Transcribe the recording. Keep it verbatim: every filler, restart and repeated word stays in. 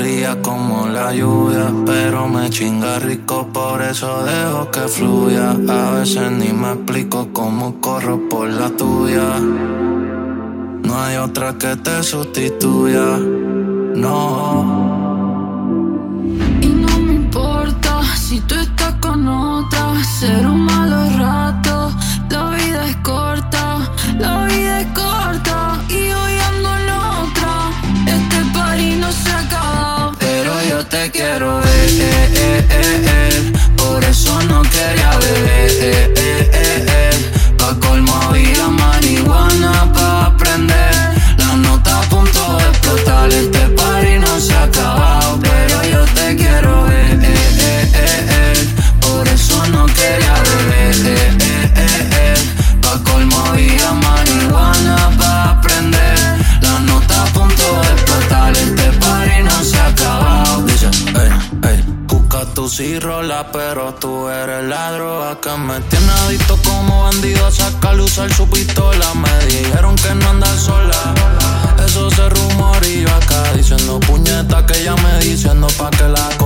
fría como la lluvia, pero me chinga rico, por eso dejo que fluya. A veces ni me explico cómo corro por la tuya. No hay otra que te sustituya, no. Y no me importa si tú estás con otra, ser un malo rato. La vida es corta, la vida es corta. Y hoy ando en otra, este party no se acaba. Pero yo te quiero ver, eh, eh, eh, eh. Por eso no quería beber, eh, eh, eh, eh. Pa' colmo había marihuana pa' aprender. La nota a punto de explotar, este party no se ha acabado. Pero yo te quiero ver, eh, eh, eh, eh. Por eso no quería beber, eh, eh, eh, eh. Pa' colmo había marihuana pa' aprender. La nota a punto de explotar, este party no se ha acabado. Dice, ey, ey, busca tu sí rola, pero tú eres la droga que me tiene adicto como bandido a sacarle usar su pistola. Me dijeron que no andas sola, eso se rumor y yo acá diciendo puñeta que ella me diciendo pa' que la